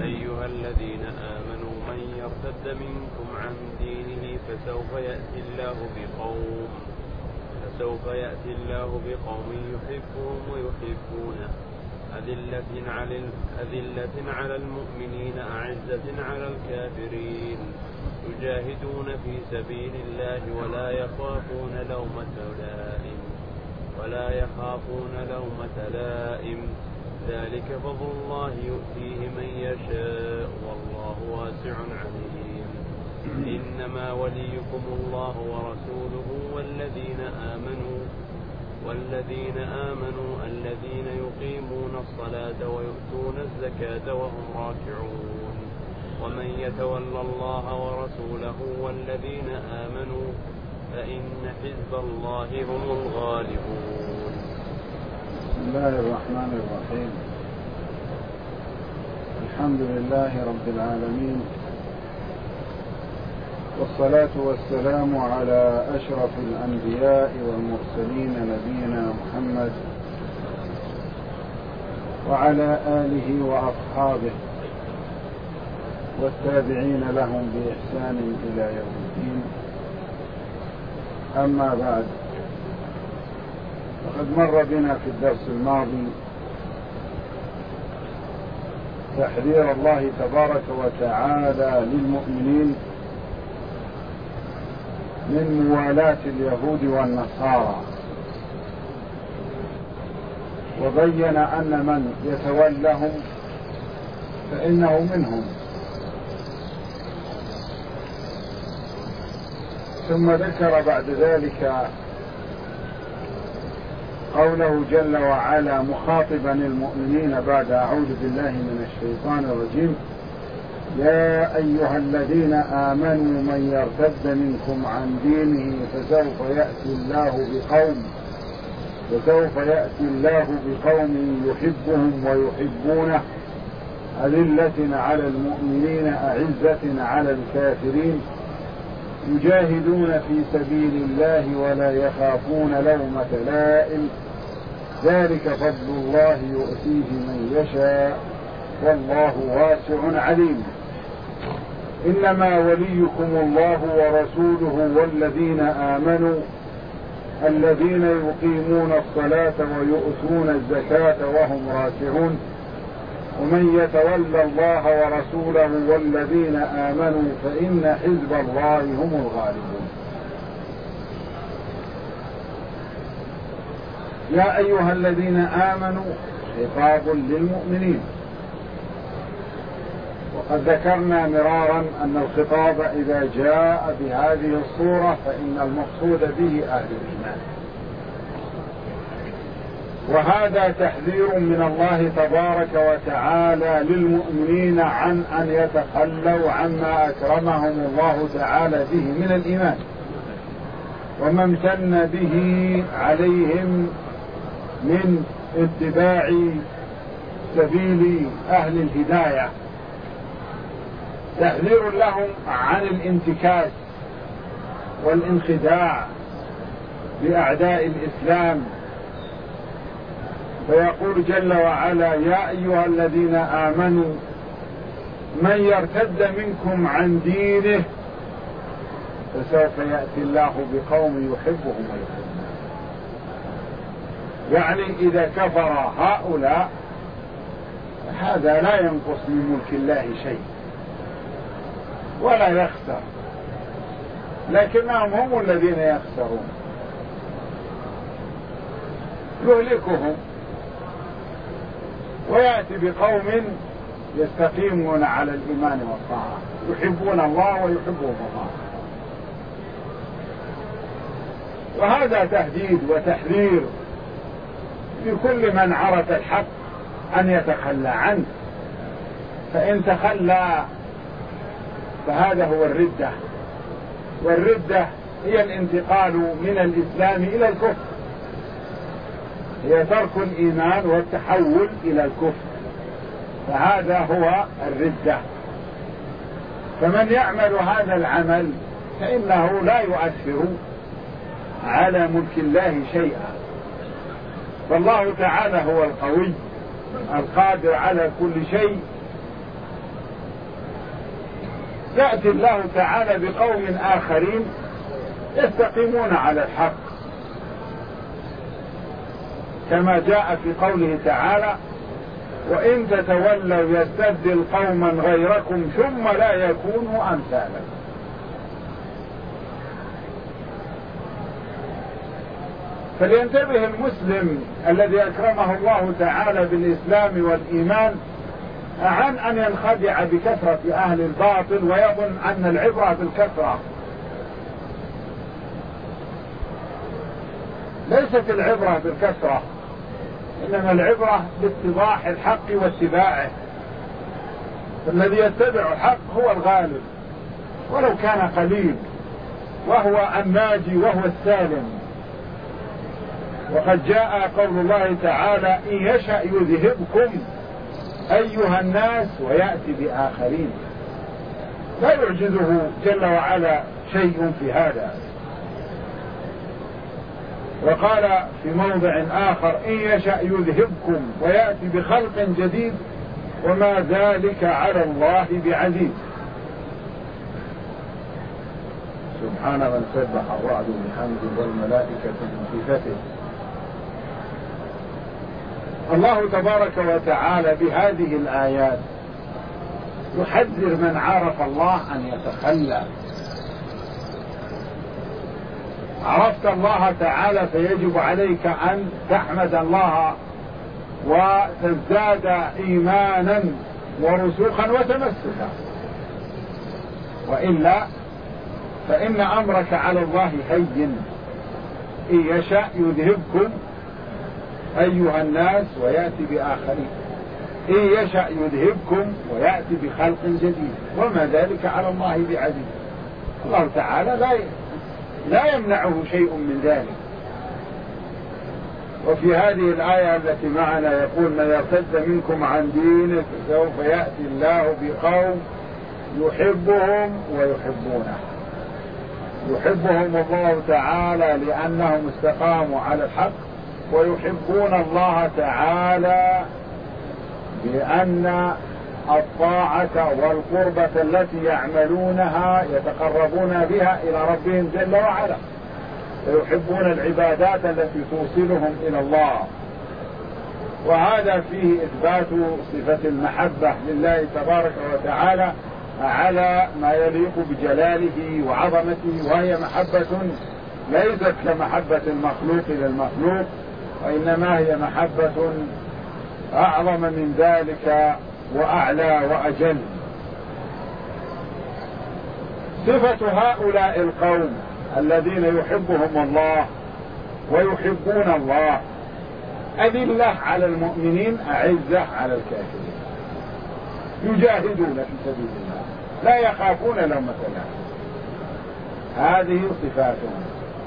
أيها الذين آمنوا من يرتد منكم عن دينه فسوف يأتي الله بقوم يحبهم ويحبونه أذلة على المؤمنين أعزة على الكافرين يجاهدون في سبيل الله ولا يخافون لومة لائم ذلك فضل الله يؤتيه من يشاء والله واسع عليم. إنما وليكم الله ورسوله والذين آمنوا الذين يقيمون الصلاة ويؤتون الزكاة وهم راكعون ومن يتول الله ورسوله والذين آمنوا فإن حزب الله هم الغالبون. بسم الله الرحمن الرحيم. الحمد لله رب العالمين، والصلاة والسلام على أشرف الأنبياء والمرسلين نبينا محمد وعلى آله وأصحابه والتابعين لهم بإحسان إلى يوم الدين. أما بعد، فقد مر بنا في الدرس الماضي تحذير الله تبارك وتعالى للمؤمنين من موالاة اليهود والنصارى، وبين أن من يتولهم فإنه منهم. ثم ذكر بعد ذلك قوله جل وعلا مخاطبا المؤمنين بعد أعوذ بالله من الشيطان الرجيم: يا أيها الذين آمنوا من يرتد منكم عن دينه فسوف يأتي الله بقوم يحبهم ويحبونه أذلة على المؤمنين أعزة على الكافرين يجاهدون في سبيل الله ولا يخافون لومة لائم ذلك فضل الله يؤتيه من يشاء والله واسع عليم. إنما وليكم الله ورسوله والذين آمنوا الذين يقيمون الصلاة ويؤتون الزكاة وهم راكعون ومن يتولى الله ورسوله والذين آمنوا فإن حزب الله هم الغالبون. يا أيها الذين آمنوا خطاب للمؤمنين، وقد ذكرنا مرارا أن الخطاب إذا جاء بهذه الصورة فإن المقصود به أهل الإيمان، وهذا تحذير من الله تبارك وتعالى للمؤمنين عن أن يتخلوا عما أكرمهم الله تعالى به من الإيمان وما امتن به عليهم من اتباع سبيل أهل الهداية. تحذير لهم عن الانتكاس والانخداع بأعداء الإسلام، فيقول جل وعلا: يا أيها الذين آمنوا من يرتد منكم عن دينه فسوف يأتي الله بقوم يحبهم ويحبونه. يعني إذا كفر هؤلاء هذا لا ينقص من ملك الله شيء ولا يخسر، لكنهم هم الذين يخسرون، يهلكهم ويأتي بقوم يستقيمون على الإيمان والطاعة يحبون الله ويحبهم الله. وهذا تهديد وتحذير لكل من عرف الحق أن يتخلى عنه، فإن تخلى فهذا هو الردة، والردة هي الانتقال من الإسلام إلى الكفر، هي ترك الإيمان والتحول إلى الكفر، فهذا هو الردة. فمن يعمل هذا العمل فإنه لا يؤثر على ملك الله شيئا، فالله تعالى هو القوي القادر على كل شيء، يأتي الله تعالى بقوم آخرين يستقيمون على الحق، كما جاء في قوله تعالى: وإن تتولوا يستبدل قوما غيركم ثم لا يكونوا أمثالكم. فلينتبه المسلم الذي أكرمه الله تعالى بالإسلام والإيمان عن أن ينخدع بكثرة أهل الباطل ويظن أن العبرة بالكثرة. ليست العبرة بالكثرة، إنما العبرة باتضاح الحق واتباعه. الذي يتبع الحق هو الغالب ولو كان قليل، وهو الناجي وهو السالم. وقد جاء قول الله تعالى: إن يشأ يذهبكم أيها الناس ويأتي بآخرين. لا يعجزه جل وعلا شيء في هذا. وقال في موضع آخر: إن يشأ يذهبكم ويأتي بخلق جديد وما ذلك على الله بعزيز. سبحان من سبح الرعد بحمده والملائكة بصفته. الله تبارك وتعالى بهذه الآيات يحذر من عرف الله أن يتخلى. عرفت الله تعالى فيجب عليك أن تحمد الله وتزداد إيمانا ورسوخا وتمسكا، وإلا فإن أمرك على الله هين. إن يشاء يذهبكم أيها الناس ويأتي بآخرين. إن يشاء يذهبكم ويأتي بخلق جديد وما ذلك على الله بعزيز. الله تعالى لا يمنعه شيء من ذلك. وفي هذه الآية التي معنا يقول: من يرتد منكم عن دينه فسوف يأتي الله بقوم يحبهم ويحبونه. يحبهم الله تعالى لأنهم استقاموا على الحق، ويحبون الله تعالى لأن الطاعة والقربة التي يعملونها يتقربون بها إلى ربهم جل وعلا، ويحبون العبادات التي توصلهم إلى الله. وهذا فيه إثبات صفة المحبة لله تبارك وتعالى على ما يليق بجلاله وعظمته، وهي محبة ليست كمحبة المخلوق للمخلوق، وإنما هي محبة أعظم من ذلك وأعلى وأجل. صفة هؤلاء القوم الذين يحبهم الله ويحبون الله: أذلة على المؤمنين أعزة على الكافرين، يجاهدون في سبيل الله لا يخافون لومة لائم. هذه صفاتهم.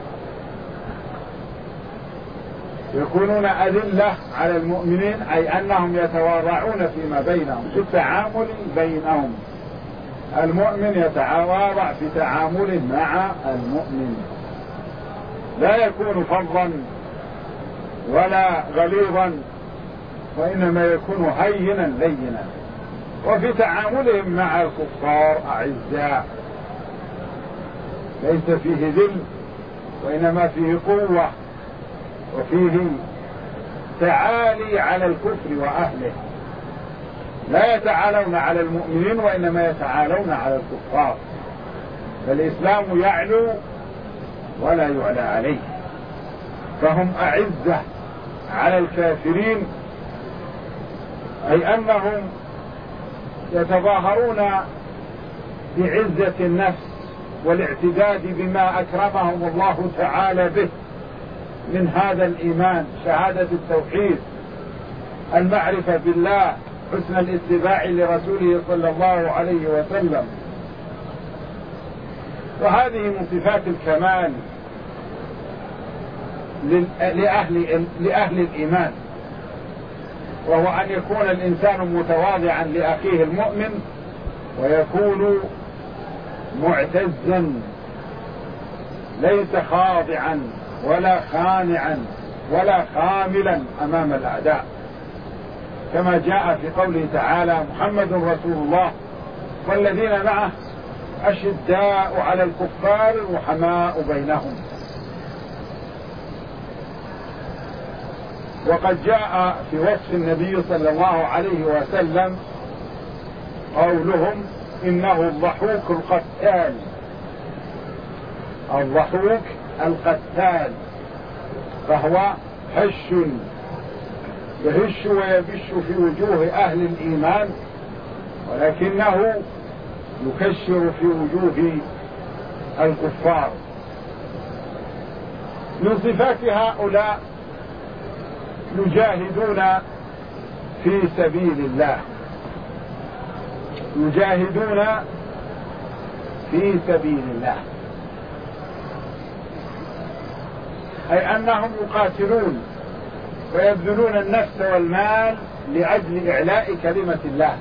يكونون أذلة على المؤمنين أي أنهم يتواضعون فيما بينهم في التعامل بينهم. المؤمن يتواضع في تعامله مع المؤمن، لا يكون فظا ولا غليظا، وإنما يكون هينا لينا. وفي تعاملهم مع الكفار أعزاء، ليس فيه ذل وإنما فيه قوة، وفيه تعالي على الكفر وأهله. لا يتعالون على المؤمنين وإنما يتعالون على الكفار. فالإسلام يعلو ولا يعلى عليه، فهم أعزة على الكافرين، أي أنهم يتظاهرون بعزة النفس والاعتداد بما أكرمهم الله تعالى به من هذا الإيمان، شهادة التوحيد، المعرفة بالله، حسن الاتباع لرسوله صلى الله عليه وسلم. وهذه من صفات الكمال لأهل الإيمان، وهو أن يكون الإنسان متواضعا لأخيه المؤمن، ويكون معتزا ليس خاضعا ولا خانعا ولا خاملا أمام الأعداء، كما جاء في قوله تعالى: محمد رسول الله والذين معه أشداء على الكفار رحماء بينهم. وقد جاء في وصف النبي صلى الله عليه وسلم قولهم إنه الضحوك القتال. الضحوك القتال، فهو هش يهش ويبش في وجوه أهل الإيمان، ولكنه يكشر في وجوه الكفار. من صفات هؤلاء يجاهدون في سبيل الله، يجاهدون في سبيل الله، أي أنهم يقاتلون ويبذلون النفس والمال لأجل إعلاء كلمة الله.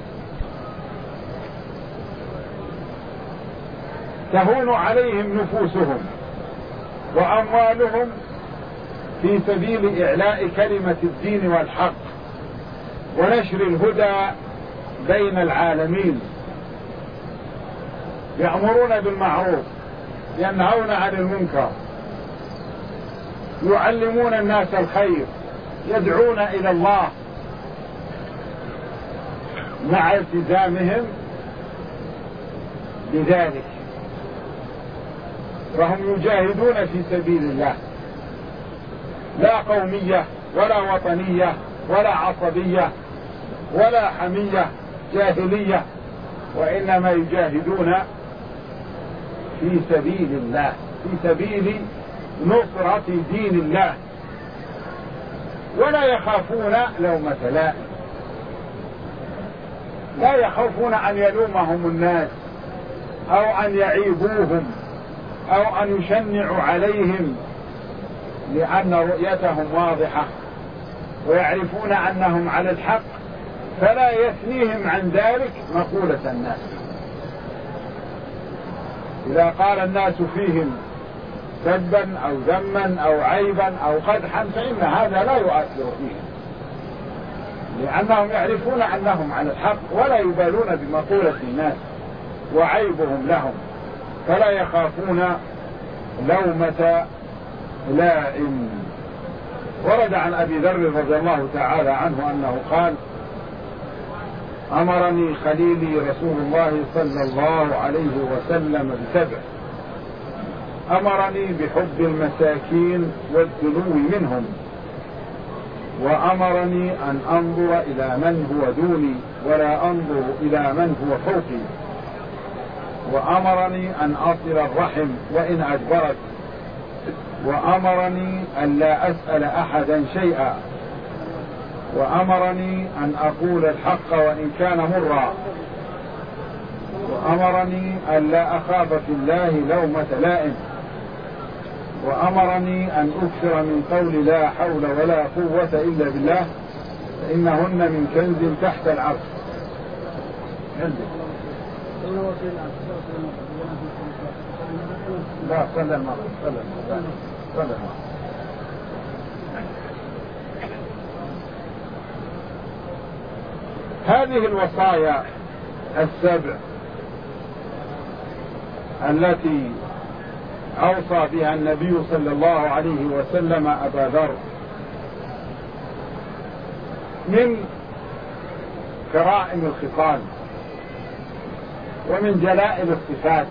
تهون عليهم نفوسهم وأموالهم في سبيل إعلاء كلمة الدين والحق ونشر الهدى بين العالمين. يأمرون بالمعروف، ينهون عن المنكر، يعلمون الناس الخير، يدعون إلى الله مع التزامهم بذلك، فهم يجاهدون في سبيل الله، لا قومية ولا وطنية ولا عصبية ولا حمية جاهلية، وإنما يجاهدون في سبيل الله، في سبيل نصرة دين الله، ولا يخافون لومة لائم، لا يخافون أن يلومهم الناس أو أن يعيبوهم أو أن يشنعوا عليهم، لأن رؤيتهم واضحة ويعرفون أنهم على الحق، فلا يثنيهم عن ذلك مقولة الناس. إذا قال الناس فيهم سبا أو ذما أو عيبا أو قدحا فإن هذا لا يؤثر فيهم، لأنهم يعرفون أنهم على الحق ولا يبالون بمقولة الناس وعيبهم لهم، فلا يخافون لومة لائم. ورد عن أبي ذر رضي الله تعالى عنه أنه قال: أمرني خليلي رسول الله صلى الله عليه وسلم بسبع: أمرني بحب المساكين والدنو منهم، وأمرني أن أنظر إلى من هو دوني ولا أنظر إلى من هو فوقي، وأمرني أن أصل الرحم وإن أجبرت، وأمرني أن لا أسأل أحدا شيئا، وأمرني أن أقول الحق وإن كان مرا، وأمرني أن لا أخاف في الله لومة لائم، وأمرني أن أكثر من قول لا حول ولا قوة إلا بالله، فإنهن من كنز تحت العرش. لا صلى الله عليه وسلم. هذه الوصايا السبع التي أوصى بها النبي صلى الله عليه وسلم أبا ذر من كرائم الخصال ومن جلائل الصفات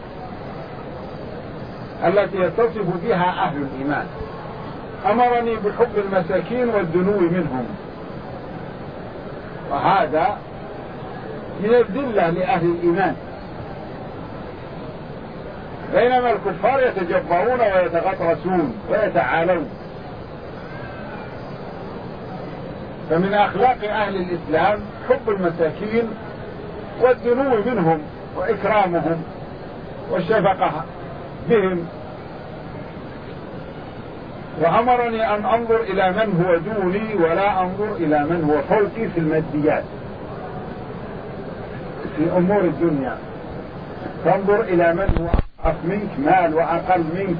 التي يتصف بها أهل الإيمان. أمرني بحب المساكين والدنو منهم، وهذا من الذلة لأهل الإيمان، بينما الكفار يتجبرون ويتغطرسون ويتعالون. فمن أخلاق أهل الإسلام حب المساكين والدنو منهم وإكرامهم والشفقة بهم. وأمرني أن أنظر إلى من هو دوني ولا أنظر إلى من هو فوقي في الماديات، في أمور الدنيا، تنظر إلى من هو أضعف منك مال وأقل منك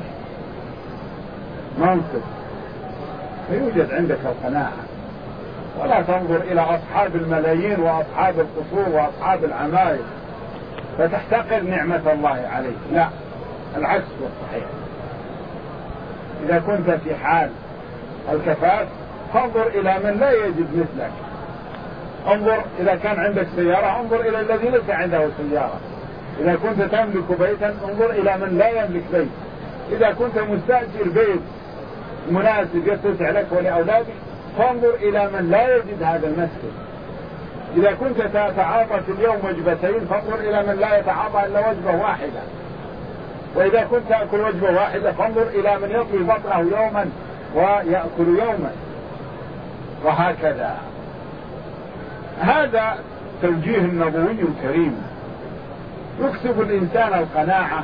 منصب، فيوجد عندك القناعة، ولا تنظر إلى أصحاب الملايين وأصحاب القصور وأصحاب العماير فتحتقر نعمة الله عليك، لا، العكس هو الصحيح. إذا كنت في حال الكفاف فانظر إلى من لا يجد مثلك، انظر إذا كان عندك سيارة انظر إلى الذي ليس عنده سيارة، إذا كنت تملك بيتا انظر إلى من لا يملك بيت، إذا كنت مستأجر بيت مناسب يتسع لك ولأولادك فانظر إلى من لا يجد هذا المسكن، إذا كنت تتعاطى في اليوم وجبتين فانظر إلى من لا يتعاطى إلا وجبة واحدة، وإذا كنت تأكل وجبة واحدة فانظر إلى من يطوي بطنه يوما ويأكل يوما، وهكذا. هذا توجيه نبوي كريم يكسب الإنسان القناعة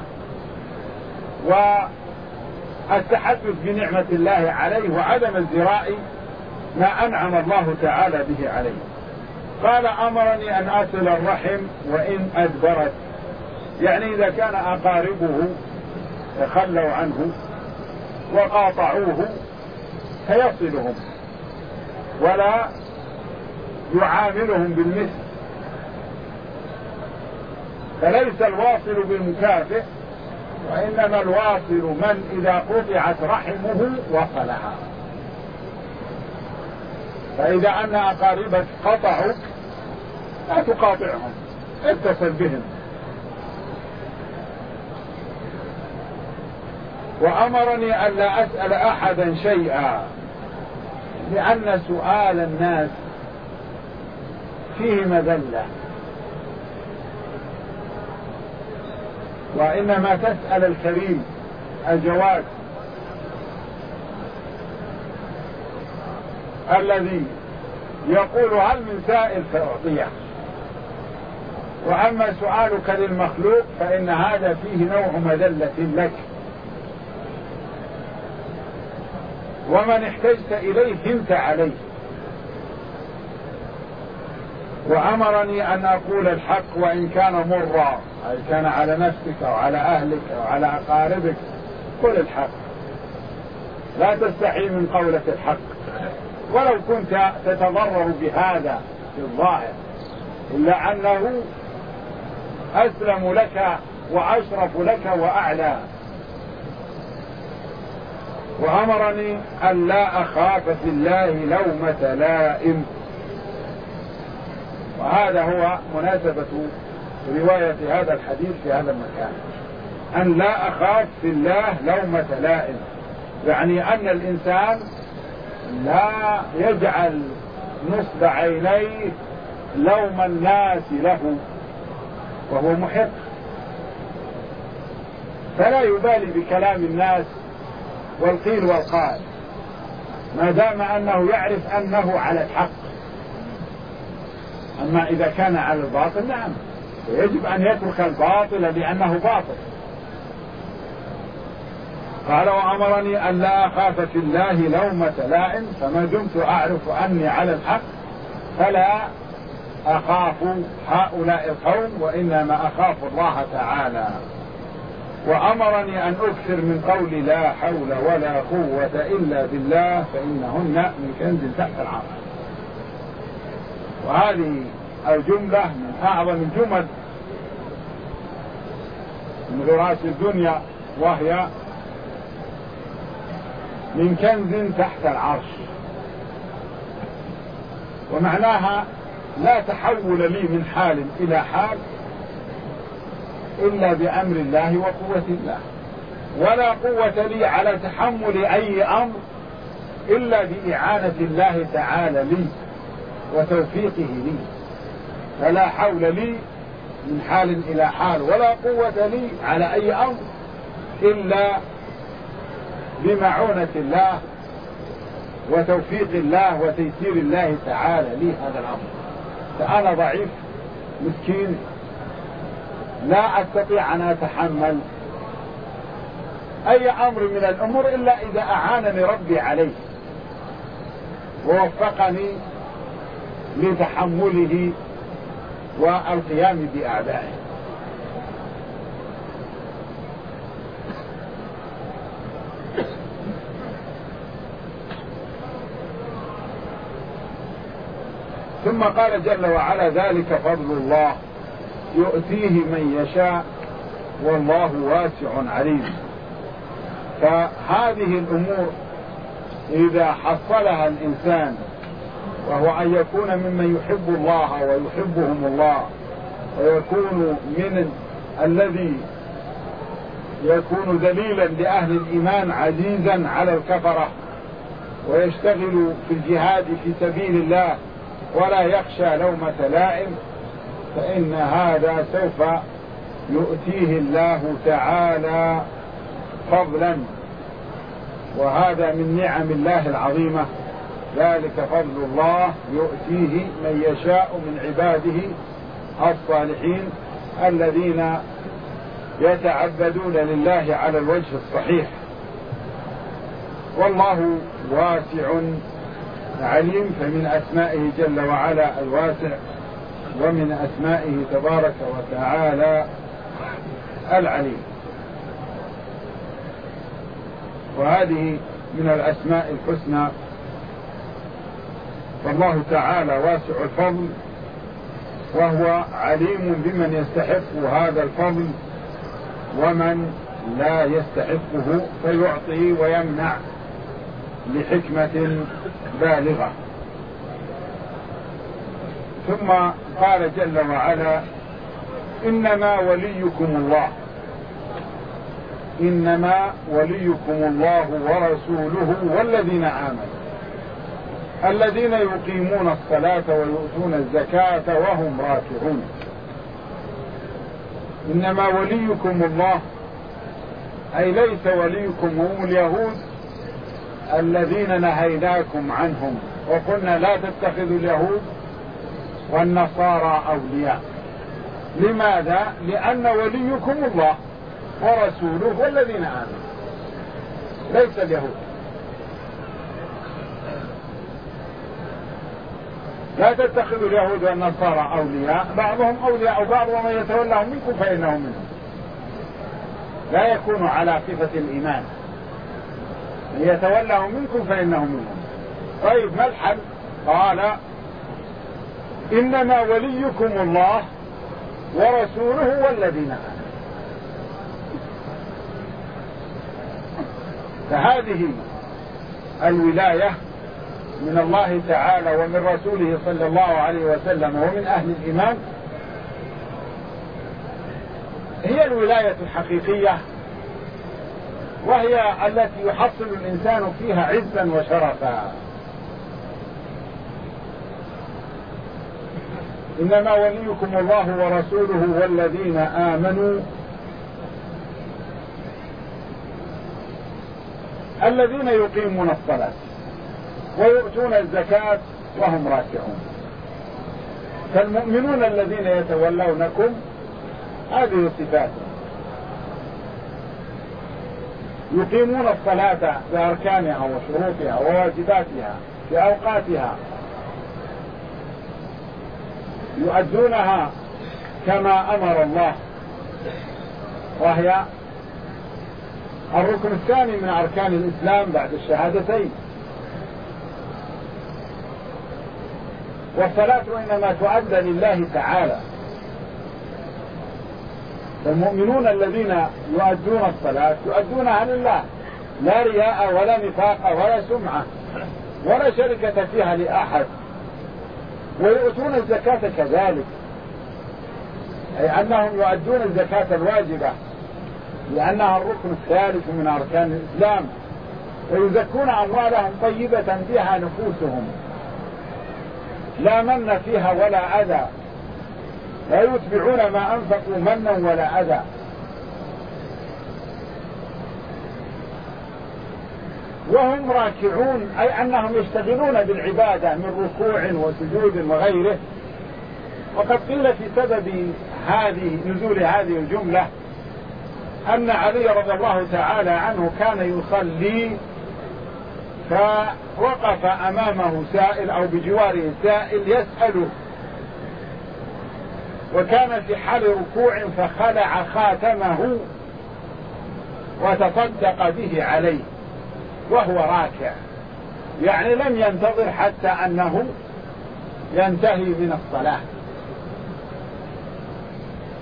والتحدث بنعمة الله عليه وعدم ازدراء ما أنعم الله تعالى به عليه. قال أمرني أن أصل الرحم وإن أدبرت، يعني إذا كان أقاربه تخلوا عنه وقاطعوه فيصلهم ولا يعاملهم بالمثل، فليس الواصل بالمكافئ، وإنما الواصل من إذا قطعت رحمه وصلها. فإذا أن أقاربك قطعوك لا تقاطعهم، اتصل بهم. وأمرني ألا أسأل أحدا شيئا، لأن سؤال الناس فيه مذلة، وإنما تسأل الكريم الجواد الذي يقول هل من سائل فأعطيه. وأما سؤالك للمخلوق فإن هذا فيه نوع مذلة لك، ومن احتجت إليه هنت عليه. وأمرني أن أقول الحق وإن كان مرا، أي كان على نفسك أو على أهلك أو على أقاربك، قل الحق، لا تستحي من قولة الحق ولو كنت تتضرر بهذا في الظاهر، إلا أنه أسلم لك وأشرف لك وأعلى. وأمرني أن لا أخاف في الله لومة لائم، وهذا هو مناسبة رواية هذا الحديث في هذا المكان، أن لا أخاف في الله لومة لائم، يعني أن الإنسان لا يجعل نصب عينيه لوم الناس له وهو محق، فلا يبالي بكلام الناس والقيل والقال ما دام أنه يعرف أنه على الحق. أما إذا كان على الباطل نعم يجب أن يترك الباطل لأنه باطل. قال وأمرني أن لا أخاف في الله لومة لائم، فما دمت أعرف أني على الحق فلا أخاف هؤلاء القوم، وإنما أخاف الله تعالى. وأمرني أن أكثر من قول لا حول ولا قوة إلا بالله، فإنهن من كنز تحت العرش. وهذه الجملة من أعظم الجمل من غراس الدنيا، وهي من كنز تحت العرش، ومعناها لا تحول لي من حال إلى حال إلا بأمر الله وقوة الله، ولا قوة لي على تحمل أي أمر إلا بإعانة الله تعالى لي وتوفيقه لي. فلا حول لي من حال إلى حال ولا قوة لي على أي أمر إلا بمعونة الله وتوفيق الله وتيسير الله تعالى لي هذا الأمر. فأنا ضعيف مسكين لا أستطيع أن أتحمل أي أمر من الأمور إلا إذا أعانني ربي عليه ووفقني لتحمله والقيام بأعدائه. ثم قال جل وعلا ذلك فضل الله يؤتيه من يشاء والله واسع عليم. فهذه الأمور إذا حصلها الإنسان، وهو أن يكون ممن يحب الله ويحبهم الله، ويكون من الذي يكون دليلا لأهل الإيمان عزيزا على الكفرة، ويشتغل في الجهاد في سبيل الله ولا يخشى لومة لائم، فإن هذا سوف يؤتيه الله تعالى فضلا، وهذا من نعم الله العظيمة. ذلك فضل الله يؤتيه من يشاء من عباده الصالحين الذين يتعبدون لله على الوجه الصحيح. والله واسع عليم، فمن أسمائه جل وعلا الواسع، ومن أسمائه تبارك وتعالى العليم. وهذه من الأسماء الحسنى. فالله تعالى واسع الفضل، وهو عليم بمن يستحق هذا الفضل ومن لا يستحقه، فيعطي ويمنع لحكمة بالغة. ثم قال جل وعلا: إنما وليكم الله، إنما وليكم الله ورسوله والذين آمنوا الذين يقيمون الصلاة ويؤتون الزكاة وهم راكعون. إنما وليكم الله، أي ليس وليكم هم اليهود الذين نهيناكم عنهم وقلنا لا تتخذوا اليهود والنصارى أولياء. لماذا؟ لأن وليكم الله ورسوله والذين آمنوا، ليس اليهود. لا تتخذوا اليهود والنصارى أولياء، بعضهم أولياء بعض، ومن يتولهم منكم فإنه منهم. لا يكون على صفة الإيمان، من يتولهم منكم فإنه منهم. طيب ما الحل؟ قال: إنما وليكم الله ورسوله والذين آمنوا. فهذه الولاية من الله تعالى ومن رسوله صلى الله عليه وسلم ومن أهل الإيمان هي الولاية الحقيقية، وهي التي يحصل الإنسان فيها عزا وشرفا. إنما وليكم الله ورسوله والذين آمنوا الذين يقيمون الصلاة ويؤتون الزكاة وهم راكعون. فالمؤمنون الذين يتولونكم هذه صفاتهم: يقيمون الصلاة بأركانها وشروطها وواجباتها في أوقاتها، يؤدونها كما أمر الله، وهي الركن الثاني من أركان الإسلام بعد الشهادتين. والصلاة إنما تؤدى لله تعالى. فالمؤمنون الذين يؤدون الصلاة يؤدونها لله، لا رياء ولا نفاق ولا سمعة ولا شركة فيها لأحد. ويؤتون الزكاة كذلك، أي أنهم يؤدون الزكاة الواجبة لأنها الركن الثالث من أركان الإسلام. ويزكون أموالهم طيبة بها نفوسهم، لا من فيها ولا أذى، لا يتبعون ما أنفقوا منا ولا أذى. وهم راكعون، أي أنهم يشتغلون بالعبادة من ركوع وسجود وغيره. وقد قيل في سبب نزول هذه الجملة أن علي رضي الله تعالى عنه كان يصلي، فوقف أمامه سائل أو بجواره سائل يسأله، وكان في حال ركوع فخلع خاتمه وتصدق به عليه وهو راكع، يعني لم ينتظر حتى أنه ينتهي من الصلاة.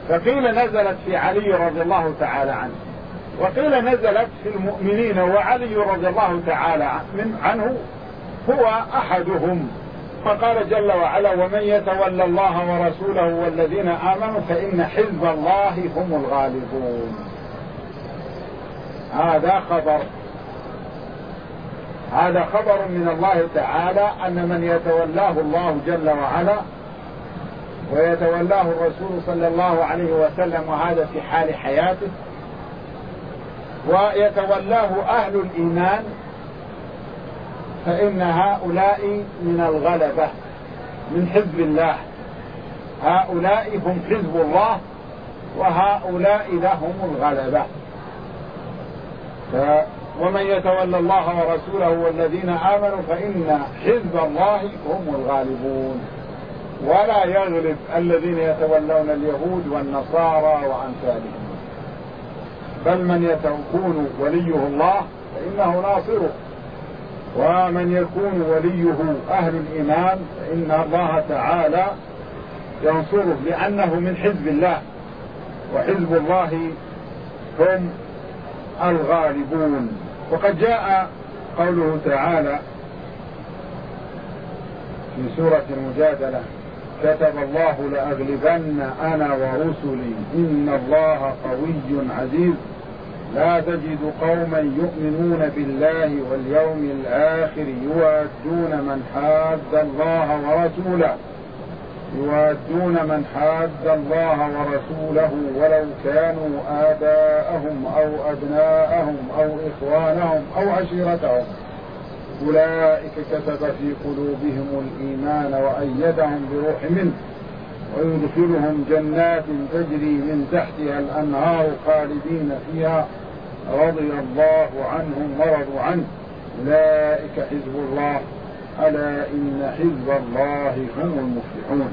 فقيل نزلت في علي رضي الله تعالى عنه، وقيل نزلت في المؤمنين، وعلي رضي الله تعالى عنه هو أحدهم. فقال جل وعلا: ومن يتولى الله ورسوله والذين آمنوا فإن حزب الله هم الغالبون. هذا خبر من الله تعالى أن من يتولاه الله جل وعلا ويتولاه الرسول صلى الله عليه وسلم، وهذا في حال حياته، ويتولاه أهل الإيمان، فإن هؤلاء من الغلبة من حزب الله. هؤلاء هم حزب الله، وهؤلاء لهم الغلبة. ومن يتولى الله ورسوله والذين آمنوا فإن حزب الله هم الغالبون. ولا يغلب الذين يتولون اليهود والنصارى وأمثالهم، بل من يكون وليه الله فإنه ناصره، ومن يكون وليه أهل الإيمان فإن الله تعالى ينصره، لأنه من حزب الله، وحزب الله هم الغالبون. وقد جاء قوله تعالى في سورة المجادلة: كتب الله لأغلبن أنا ورسلي إن الله قوي عزيز لا تجد قوما يؤمنون بالله واليوم الآخر يوادون من حاد الله ورسوله ولو كانوا آباءهم أو أبناءهم أو إخوانهم أو عشيرتهم أولئك كتب في قلوبهم الإيمان وأيدهم بروح منه ويدخلهم جنات تجري من تحتها الأنهار خالدين فيها رضي الله عنهم ورضوا عنه أولئك حزب الله ألا إن حزب الله هم المفلحون.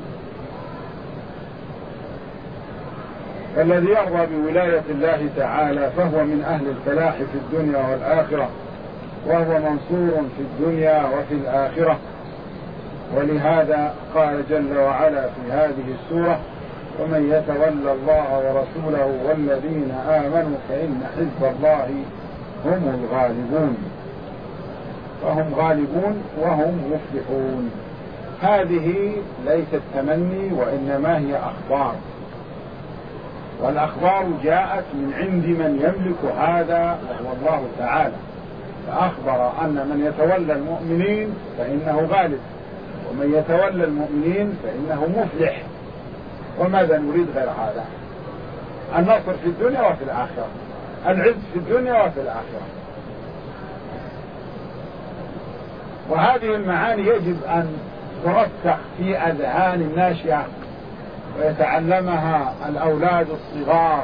فالذي يرضى بولاية الله تعالى فهو من أهل الفلاح في الدنيا والآخرة، وهو منصور في الدنيا وفي الآخرة. ولهذا قال جل وعلا في هذه السورة: ومن يتولى الله ورسوله والذين آمنوا فإن حزب الله هم الغالبون. فهم غالبون وهم مفلحون. هذه ليست تمني، وإنما هي أخبار، والأخبار جاءت من عند من يملك هذا وهو الله تعالى، فأخبر أن من يتولى المؤمنين فإنه غالب، ومن يتولى المؤمنين فإنه مفلح. وماذا نريد غير هذا؟ النصر في الدنيا وفي الآخرة، العز في الدنيا وفي الآخرة. وهذه المعاني يجب أن ترسخ في أذهان الناشئة ويتعلمها الأولاد الصغار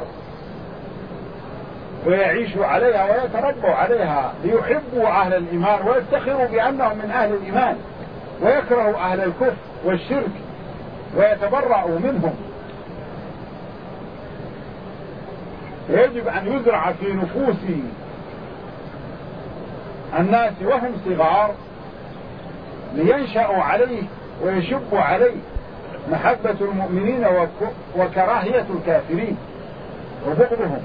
ويعيشوا عليها ويتربوا عليها ليحبوا أهل الإيمان ويفتخروا بأنهم من أهل الإيمان، ويكرهوا أهل الكفر والشرك ويتبرأوا منهم. يجب أن يزرع في نفوس الناس وهم صغار لينشأوا عليه ويشبوا عليه محبة المؤمنين وكراهية الكافرين وبغضهم.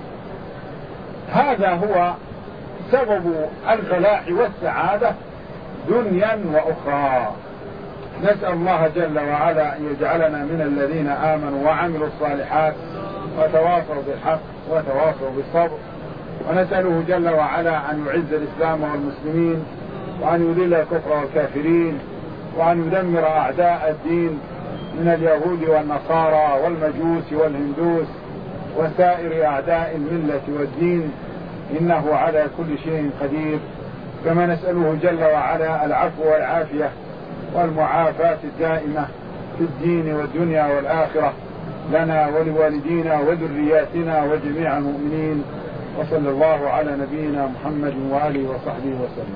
هذا هو سبب الفلاح والسعادة دنيا وأخرى. نسأل الله جل وعلا أن يجعلنا من الذين آمنوا وعملوا الصالحات وتواصوا بالحق وتواصوا بالصبر، ونسأله جل وعلا أن يعز الإسلام والمسلمين، وأن يذل الكفر والكافرين، وأن يدمر أعداء الدين من اليهود والنصارى والمجوس والهندوس وسائر أعداء الملة والدين، إنه على كل شيء قدير. كما نسأله جل وعلا العفو والعافية والمعافاة الدائمة في الدين والدنيا والآخرة لنا ولوالدينا وذرياتنا وجميع المؤمنين. وصلى الله على نبينا محمد وآله وصحبه وسلم.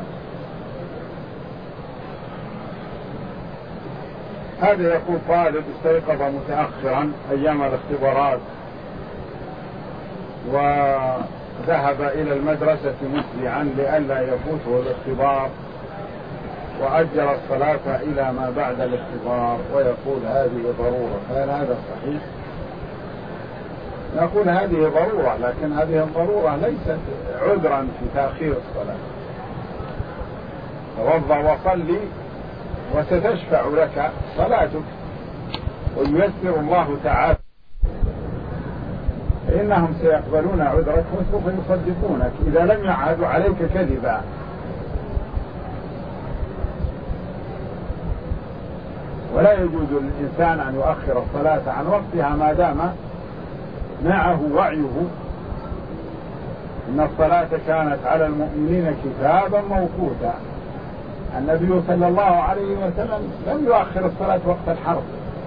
هذا يقول طالب استيقظ متأخرا أيام الاختبارات وذهب إلى المدرسة مسرعا لئلا يفوته الاختبار، وأجل الصلاة إلى ما بعد الاختبار، ويقول هذه ضرورة. هل هذا صحيح؟ نقول هذه ضرورة، لكن هذه الضرورة ليست عذرا في تأخير الصلاة. توضأ وصلي وستشفع لك صلاتك وييسر الله تعالى، فإنهم سيقبلون عذرك وسوف يصدقونك إذا لم يعهدوا عليك كذبا. ولا يجوز للإنسان أن يؤخر الصلاة عن وقتها ما دام معه وعيه إن الصلاة كانت على المؤمنين كتابا موقوتا. النبي صلى الله عليه وسلم لم يؤخر الصلاة وقت الحرب،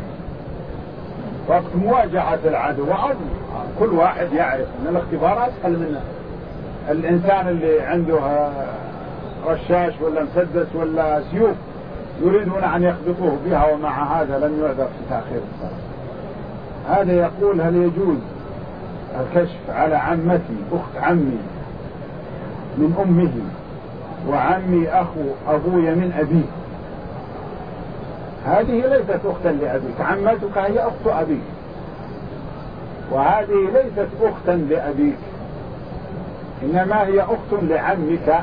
وقت مواجهة العدو، كل واحد يعرف أن الاختبار أسهل منه. الإنسان اللي عنده رشاش ولا مسدس ولا سيوف يريدون أن يخبطوه بها، ومع هذا لم يعذر في تأخير الصلاة. هذا يقول: هل يجوز الكشف على عمتي أخت عمي من أمه وعمي أخو أبوي من أبيه؟ هذه ليست أختا لأبيك، عمتك هي أخت أبيك، وهذه ليست أختا لأبيك، إنما هي أخت لعمك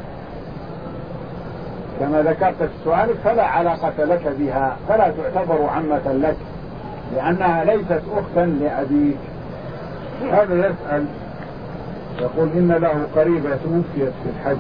كما ذكرت في سؤالك، فلا علاقة لك بها، فلا تعتبر عمة لك لأنها ليست أختا لأبيك. هذا يسأل يقول: إن له قريبة توفيت في الحج،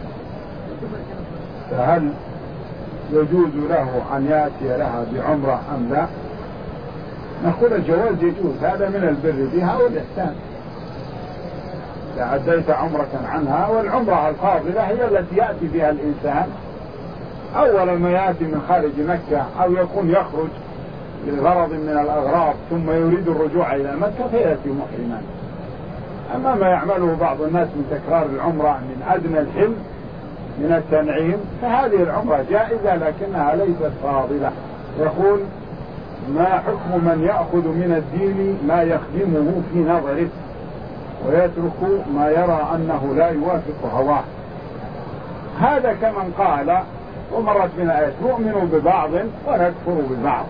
فهل يجوز له أن يأتي لها بعمرة أم لا؟ نقول الجواز يجوز، هذا من البر بها والإحسان. إذا أديت عمرة عنها، والعمرة الفاضلة هي التي يأتي بها الإنسان أول ما يأتي من خارج مكة، أو يكون يخرج لغرض من الأغراض ثم يريد الرجوع إلى مكة فيأتي محرما. أما ما يعمله بعض الناس من تكرار العمرة من أدنى الحلم من التنعيم، فهذه العمرة جائزة لكنها ليست فاضلة. يقول: ما حكم من يأخذ من الدين ما يخدمه في نظره ويترك ما يرى أنه لا يوافق هواه؟ هذا كمن قال ومرت من الآيات: نؤمن ببعض ونكفر ببعض.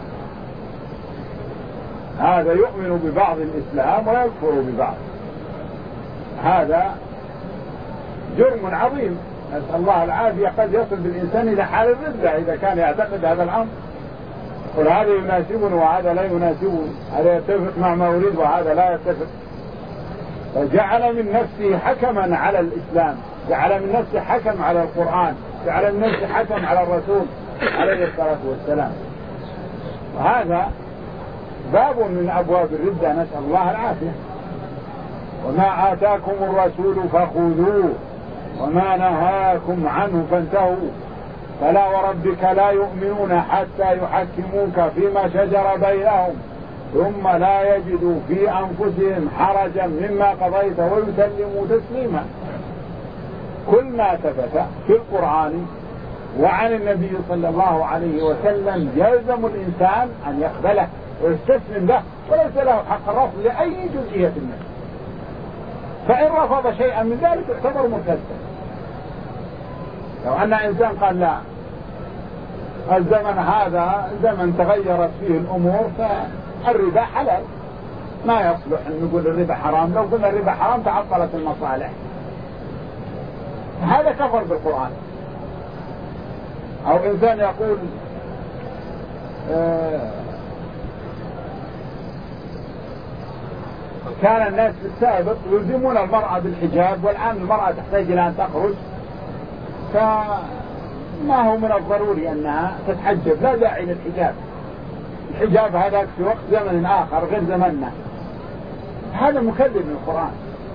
هذا يؤمن ببعض الإسلام ويكفر ببعض، هذا جرم عظيم، نسأل الله العافية. قد يصل بالإنسان إلى حال الردة إذا كان يعتقد هذا الأمر، قل هذا يناسبني وهذا لا يناسبني، هذا يتفق مع ما أريد وهذا لا يتفق. فجعل من نفسه حكما على الإسلام، جعل من نفسه حكم على القرآن، جعل من نفسه حكم على الرسول عليه الصلاة والسلام. وهذا باب من أبواب الردة، نسأل الله العافية. وما آتاكم الرسول فخذوه وما نهاكم عنه فانتهوا فلا وربك لا يؤمنون حتى يحكموك فيما شجر بينهم ثم لا يجدوا في أنفسهم حرجا مما قضيت ويسلموا تسليما. كل ما ثبت في القرآن وعن النبي صلى الله عليه وسلم يلزم الإنسان أن يقبله ويستسلم له، وليس له حق الرفض لأي جزئية منه. فإن رفض شيئا من ذلك يعتبر مرتدا. لو أن إنسان قال: لا، الزمن هذا زمن تغيرت فيه الأمور فالربا حلال، ما يصلح أن نقول الربا حرام. لو قلنا الربا حرام تعطلت المصالح، هذا كفر بالقرآن. أو إنسان يقول: كان الناس في السابق يلزمون المرأة بالحجاب، والآن المرأة تحتاج إلى أن تخرج، فما هو من الضروري أنها تتحجب، لا داعي للحجاب. الحجاب هذا في وقت زمن آخر غير زمننا. هذا مكذب للقرآن.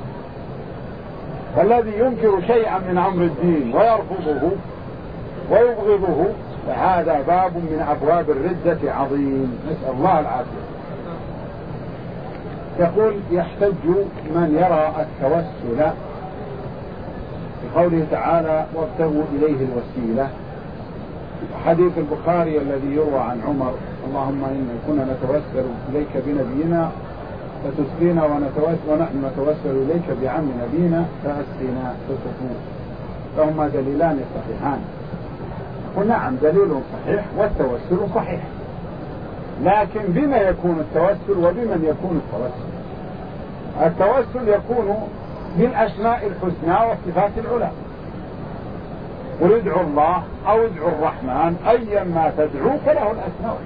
والذي ينكر شيئا من أمر الدين ويرفضه ويبغضه فهذا باب من أبواب الردة عظيم، نسأل الله العافية. يقول: يحتج من يرى التوسل بقوله تعالى: وابتغوا إليه الوسيلة. حديث البخاري الذي يروى عن عمر: اللهم إنا كنا نتوسل إليك بنبينا فتسقينا ونحن نتوسل إليك بعم نبينا فأسقينا فتسقينا. فهما دليلان صحيحان. نعم، دليل صحيح والتوسل صحيح، لكن بما يكون التوسل وبمن يكون التوسل؟ التوسل يكون بالأسماء الحسنى والصفات العلى، قل ادعوا الله أو ادعوا الرحمن أيا ما تدعوا فله الأسماء،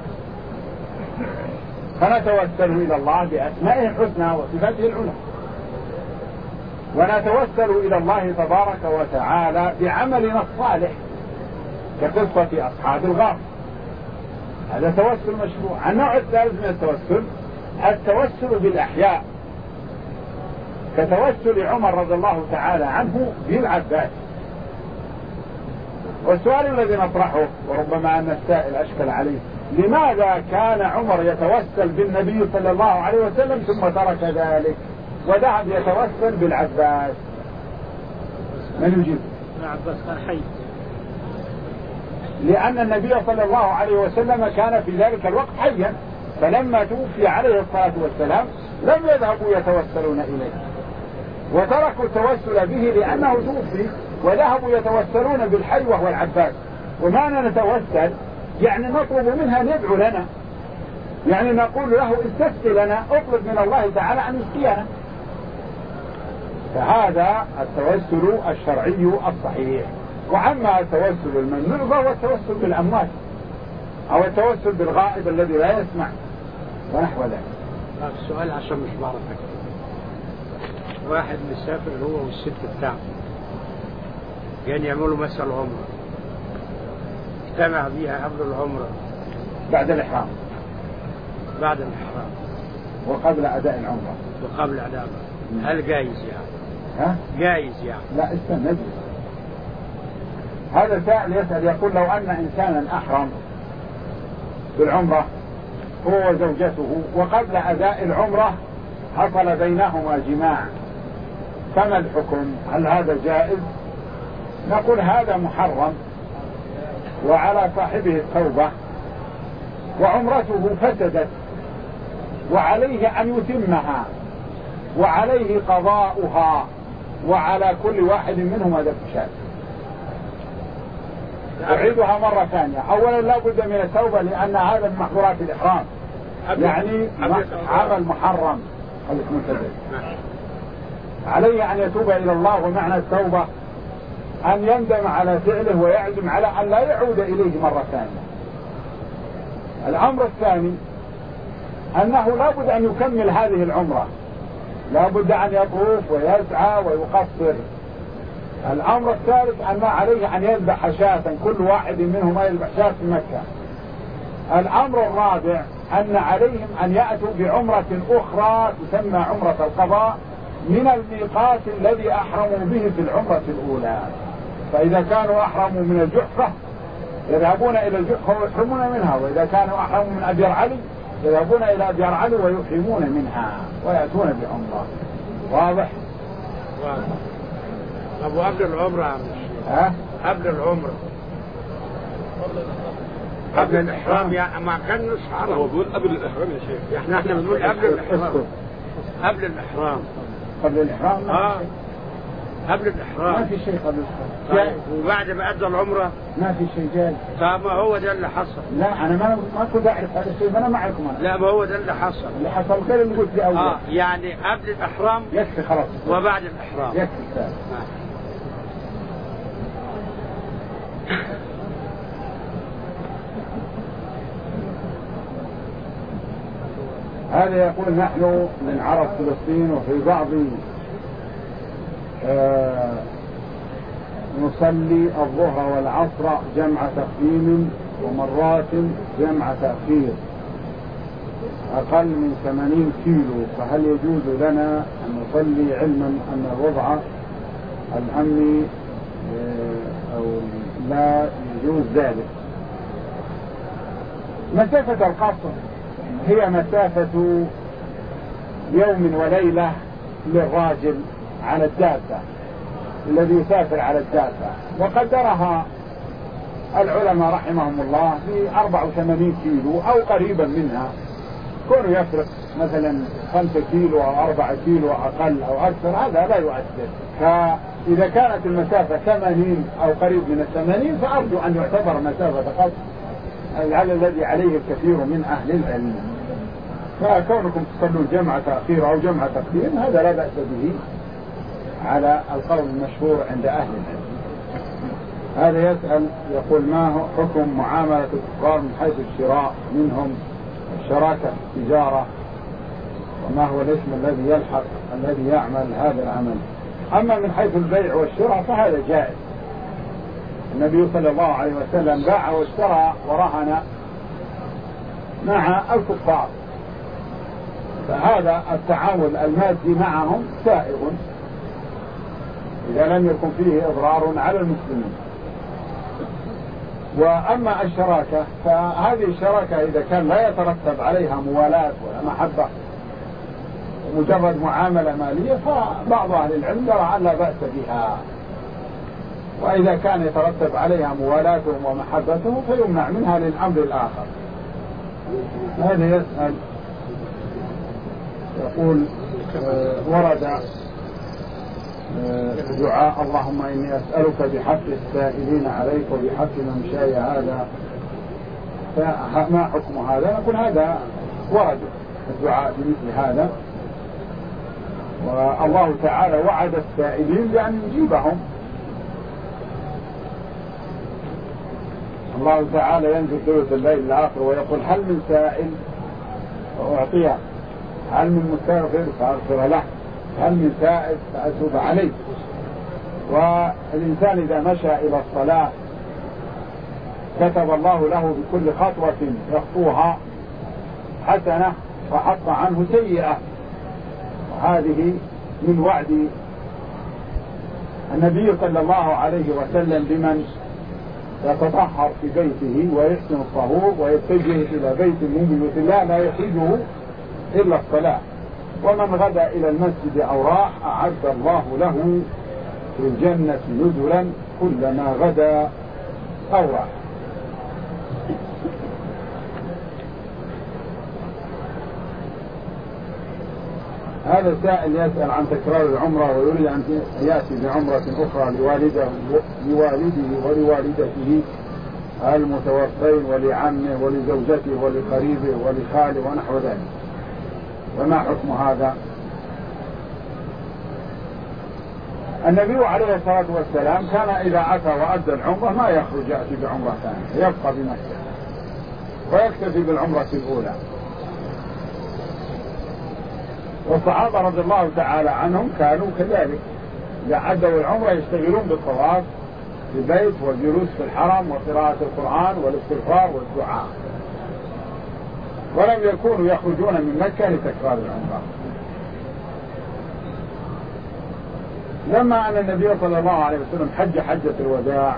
فنتوسل إلى الله بأسمائه الحسنى وصفاته العلى، ونتوسل إلى الله تبارك وتعالى بعملنا الصالح كقصة أصحاب الغار، هذا توسل مشروع. النوع الثالث من التوسل بالأحياء، كتوسل عمر رضي الله تعالى عنه بالعباس. والسؤال الذي نطرحه وربما أن السائل أشكل عليه، لماذا كان عمر يتوسل بالنبي صلى الله عليه وسلم ثم ترك ذلك وذهب يتوسل بالعباس؟ من يجيب؟ العباس كان حي. لأن النبي صلى الله عليه وسلم كان في ذلك الوقت حيا، فلما توفي عليه الصلاة والسلام لم يذهبوا يتوسلون إليه، وتركوا التوسل به لأنه توفي، وذهبوا يتوسلون بالحي وهو العباس. ومعنى نتوسل يعني نطلب منها أن يدعو لنا، يعني نقول له استسقي لنا، اطلب من الله تعالى أن يسقينا. فهذا التوسل الشرعي الصحيح. وعما التوسل الممنوع فهو التوسل بالأموات أو التوسل بالغائب الذي لا يسمع ونحو ذلك. السؤال عشان مش بعرف أكتب. واحد مسافر هو والست بتاعه كان يعملوا مسألة عمرة، اجتمع بيها قبل العمرة بعد الإحرام وقبل أداء العمرة. هل جايز يعني؟ ها؟ جايز يعني؟ لا استنى. هذا سائل يسأل يقول لو أن إنسانا أحرم بالعمرة هو وزوجته وقبل أداء العمرة حصل بينهما جماع، فما الحكم؟ هل هذا جائز؟ نقول هذا محرم وعلى صاحبه التوبة وعمرته فسدت وعليه أن يتمها وعليه قضاؤها وعلى كل واحد منهما ذبح شاة. أعيدها مرة ثانية. أولا لا بد من التوبة لأن هذا من محظورات الإحرام، يعني عمل محرم. عليه أن يتوب إلى الله، ومعنى التوبة أن يندم على فعله ويعزم على أن لا يعود إليه مرة ثانية. الأمر الثاني أنه لا بد أن يكمل هذه العمرة، لا بد أن يطوف ويسعى ويقصر. الأمر الثالث أن عليه أن يذبح شاة، كل واحد منهما يذبح شاة في مكة. الأمر الرابع أن عليهم أن يأتوا بعمرة أخرى تسمى عمرة القضاء من الميقات الذي أحرموا به في العمرة الأولى. فإذا كانوا أحرموا من الجحفة يذهبون إلى الجحفة ويحرمون منها، وإذا كانوا أحرموا من أبيار علي يذهبون إلى أبيار علي ويحرمون منها ويأتون بعمرة. واضح؟ أبو قبل العمرة عم ها؟ قبل العمرة قبل الإحرام يعني ما كانش حرام. هو بيقول قبل الإحرام يا شيخ. احنا بنقول قبل الإحرام. قبل الإحرام. قبل الإحرام؟ قبل الإحرام ما في شيء قبل الإحرام. وبعد ما أدى العمرة ما في شيء جاي. طب ما هو ده اللي حصل. لا أنا ما كنت أعرف هذا الشيء، أنا معكم أنا. لا ما هو ده اللي حصل. اللي حصل غير اللي قلت لي أول. يعني قبل الإحرام يكفي خلاص. وبعد الإحرام يكفي. هذا يقول نحن من عرب فلسطين وفي بعض نصلي الظهر والعصر جمع تقديم ومرات جمع تأخير أقل من 80 كيلو، فهل يجوز لنا أن نصلي علما أن الوضع الأمني أو لا يجوز ذلك؟ مسافة القصر هي مسافة يوم وليلة للراجل على الدابة الذي يسافر على الدابة، وقدرها العلماء رحمهم الله في 84 كيلو أو قريبا منها. كونه يفرق مثلا 5 كيلو أو 4 كيلو أقل أو أكثر هذا لا يؤثر. فإذا كانت المسافة 80 أو قريب من 80 فأرجو أن يعتبر مسافة قصر على الذي عليه الكثير من أهل العلم. فكونكم تصلون جمع تأخير أو جمع تقديم هذا لا بأس به على القول المشهور عند أهل العلم. هذا يسأل يقول ما هو حكم معاملة الكفار من حيث الشراء منهم الشراكة في التجارة، وما هو الاسم الذي يلحق الذي يعمل هذا العمل؟ أما من حيث البيع والشراء فهذا جائز. النبي صلى الله عليه وسلم باع واشترى ورهن مع الكفار، فهذا التعامل المادي معهم سائغ إذا لم يكن فيه إضرار على المسلمين. وأما الشراكة فهذه الشراكة إذا كان لا يترتب عليها موالاة ولا محبة ومجرد معاملة مالية فبعض أهل العلم يرى أن لا بأس بها، وإذا كان يترتب عليها موالاتهم ومحبتهم فيمنع منها للأمر الآخر. هذا يسأل يقول ورد دعاء اللهم إني أسألك بحق السائلين عليك وبحق ممشاي هذا، فما حكم هذا؟ نقول هذا ورد الدعاء بمثل هذا، والله تعالى وعد السائلين بأن يجيبهم. الله تعالى ينزل ثلث الليل الآخر ويقول هل من سائل فأعطيه، هل من مستغفر فأغفر له، هل من سائل فأتوب عليه. والإنسان إذا مشى إلى الصلاة كتب الله له بكل خطوة يخطوها حسنة وحط عنه سيئة، وهذه من وعد النبي صلى الله عليه وسلم بمن يتطهر في بيته ويحسن الطهور ويتجه إلى بيت من بيوت الله لا يخرجه إلا الصلاة، ومن غدا إلى المسجد أو راح أعد الله له في الجنة نزلا كلما غدا أو راح. هذا السائل يسأل عن تكرار العمرة ويريد أن يأتي بعمرة أخرى لوالده ولوالدته المتوفين ولعمه ولزوجته ولقريبه ولخاله ونحو ذلك، وما حكم هذا؟ النبي عليه الصلاة والسلام كان إذا أتى وأدى العمرة ما يخرج يأتي بعمرة ثانية، يبقى بمكة ويكتفي بالعمرة الأولى. والصحابة رضي الله تعالى عنهم كانوا كذلك، إذا عدوا العمرة يشتغلون بالطواف في البيت والجلوس في الحرم وقراءة القرآن والاستغفار والدعاء، ولم يكونوا يخرجون من مكة لتكرار العمرة. لما أن النبي صلى الله عليه وسلم حج حجة الوداع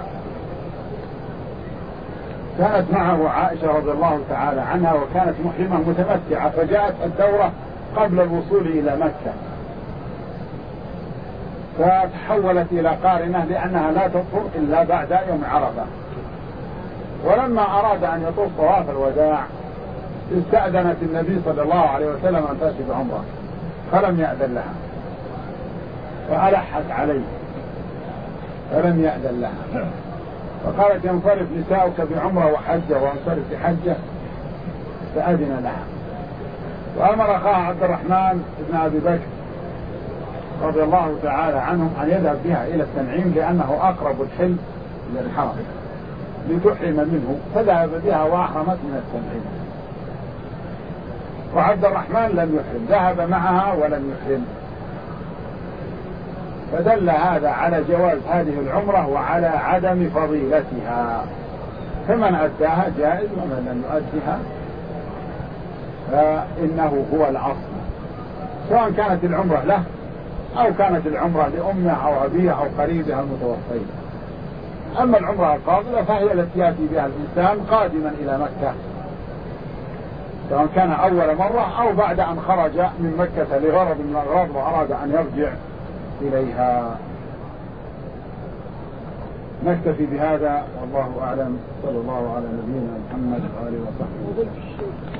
كانت معه عائشة رضي الله تعالى عنها وكانت محرمة متمتعة، فجاءت الدورة قبل الوصول إلى مكة فتحولت إلى قارنة لأنها لا تطهر إلا بعد يوم عرفة. ولما أراد أن يطوف طواف الوداع استأذنت النبي صلى الله عليه وسلم أن تأتي بعمرة فلم يأذن لها، وألحت عليه فلم يأذن لها، فقالت ينصرف نساؤك بعمرة وحجة وانصرف بحجة، فأذن لها. وأمر أخاه عبد الرحمن بن أبي بكر رضي الله تعالى عنهم أن يذهب بها إلى التنعيم لأنه أقرب الحل إلى الحرم لتحرم منه، فذهب بها وأحرمت من التنعيم. وعبد الرحمن لم يحرم، ذهب معها ولم يحرم، فدل هذا على جواز هذه العمرة وعلى عدم فضيلتها، فمن أداها جائز ومن لم يؤدها فإنه هو الأصل، سواء كانت العمرة له أو كانت العمرة لأمه أو أبيه أو قريبها المتوفين. أما العمرة الفاضلة فهي التي يأتي بها الإنسان قادما إلى مكة، سواء كان أول مرة أو بعد أن خرج من مكة لغرض من الأغراض وأراد أن يرجع إليها. نكتفي بهذا والله أعلم، صلى الله على نبينا محمد وآله وصحبه.